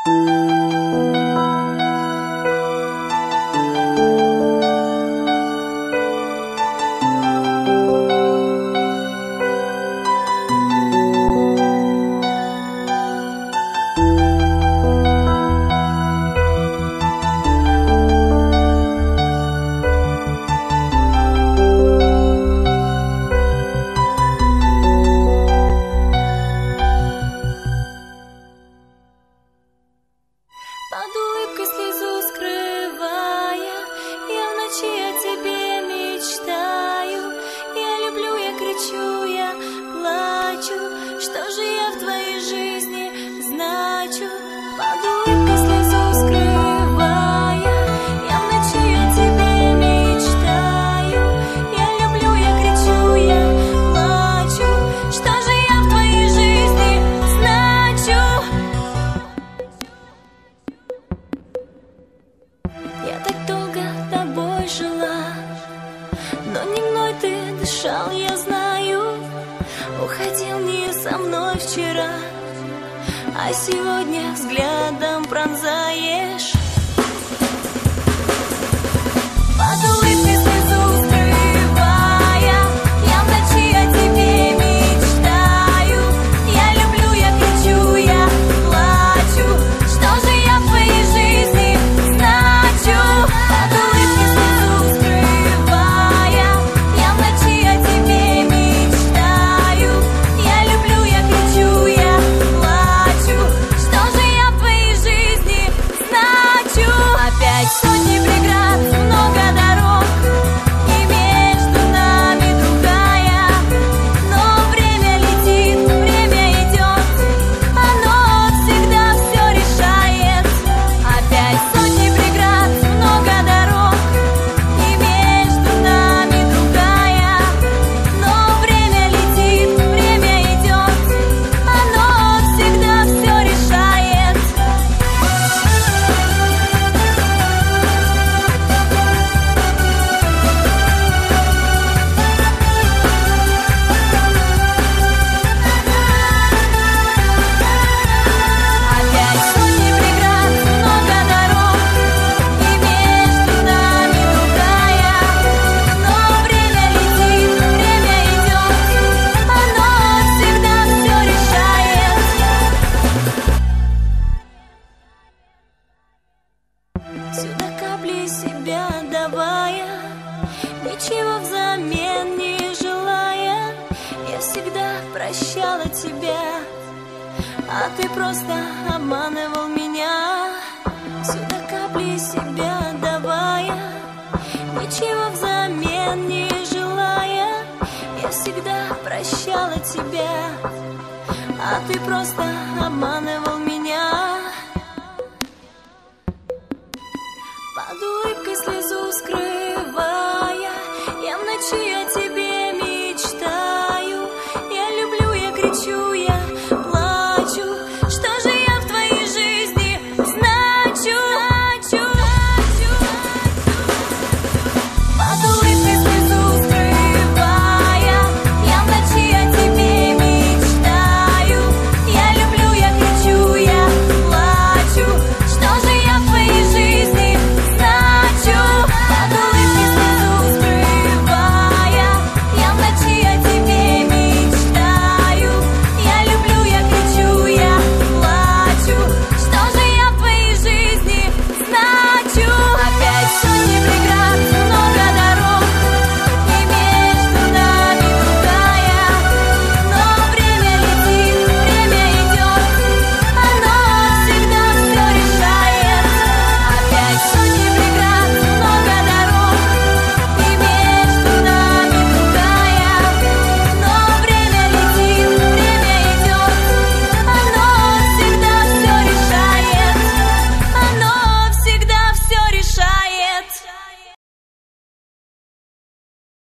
Под улыбкой слезу скрывая, я в ночи о тебе мечтаю. Я люблю, я кричу, я плачу. Что же я в твоей жизни значу? Под улыбкой слезу скрывая, я в ночи о тебе мечтаю. Я люблю, я кричу, я плачу. Что же я в твоей жизни значу? Я так долго тобой жила, но не мной ты дышал, я знаю. Уходил не со мной вчера, а сегодня взглядом пронзаешь. Под улыбкой слезу скрывая, я в ночи о тебе мечтаю. Я люблю, я кричу, я плачу. Что же я в твоей жизни значу? Под улыбкой слезу скрывая, я в ночи о тебе мечтаю. Я люблю, я кричу, я плачу. Что же я в твоей жизни значу? Опять сотни преград, много дорог, и между нами другая. Но время летит, время идет, оно всегда все решает. Опять сотни преград, много дорог, и между нами другая. Но время летит, время идет, оно всегда все решает. Опять сотни преград, много дорог, и между нами другая. Но время летит, время идет, оно всегда все решает. Сюда капли себя давая, ничего взамен не желая. Я всегда прощала тебя, а ты просто обманывал меня. Сюда капли себя давая, ничего взамен не желая. Я всегда прощала тебя, а ты просто обманывал меня.